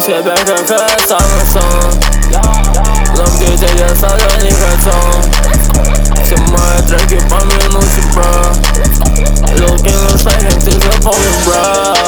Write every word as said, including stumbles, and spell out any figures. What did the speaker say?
себя как самый сон. Ломки тебе сажать не хочу. Все мои треки по минуте, бро. Лилки на шайках ты запомни, бро.